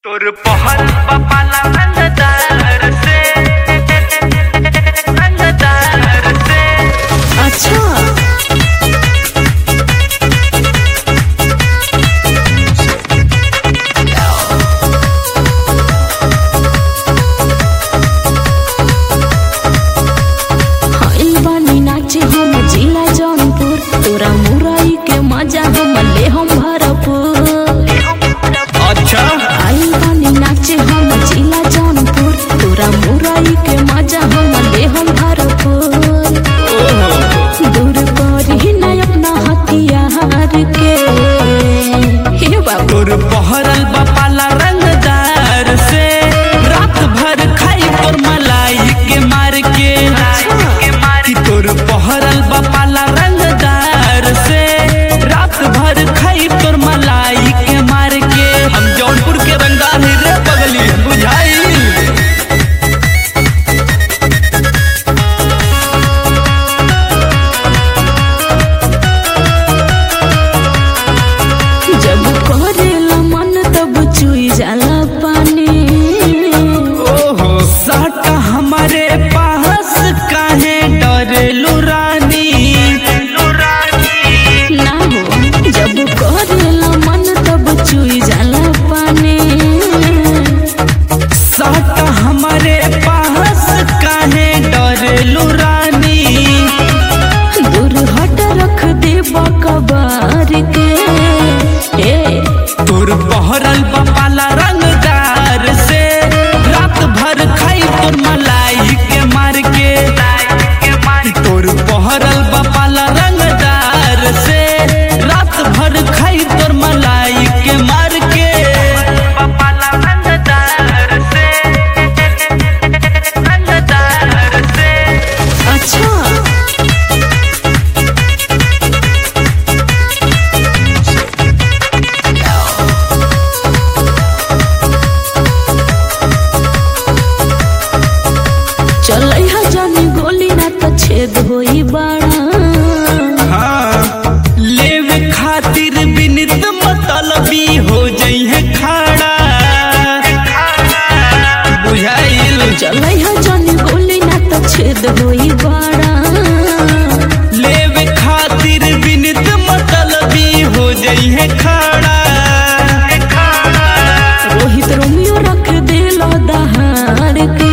तोर पहर पाला रंगदार से अच्छा नाचे हम जिला जौनपुर तोरा मुरई के मजा हम ले हम भरपूर। अच्छा आई बानी नाचे हम जिला जौनपुर तोरा मुरई के मजा हम ले हम भरपूर। दूर करी न अपना हथियार के हे बाबू तोर पहरल पाला रंगदार से रात भर खाई तोर मलाई के मार के तोर पहरल पाला रंगदार से रात भर खाई तोर मलाई के मार के। हम जौनपुर के रंगदार ही रे बगली बुझाई। जब करेला मन तब चुई जाला पानी। ओहो साटा हमारे पास काहे डरेलू रानी ना हो जब करेला मन तब चुई जाला पानी। साटा हमारे पास काहे डरेलू रानी। दूर हट रख दे बकबार के तोर पहरल पाला रंगदार से रात भर खाई तोर मलाई के मार के। तोर पहरल पाला रंगदार से रात भर खाई तोर मलाई के मार के। पाला रंगदार से अच्छा चलै हा जानी गोली ना तो छेद होई बाड़ा। हाँ लेवे खातिर बिनित मतलबी हो जइहे खाड़ा बुझाइल। चलै हा जानी गोली ना तो छेद होई बाड़ा। लेवे खातिर बिनित मतलबी हो जइहे खाड़ा। रोहित रोमियो रख देलो दहाड़ के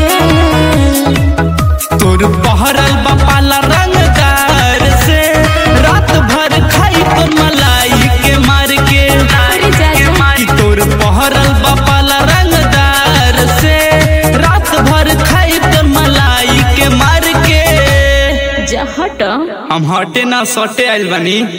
तोर पहरल पाला रंगदार से रात भर खाई तोर मलाई के मार के। तोर पहरल पाला रंगदार से रात भर खाई तोर मलाई के मार के। जा हट हम हटे ना सटे आइल बनी।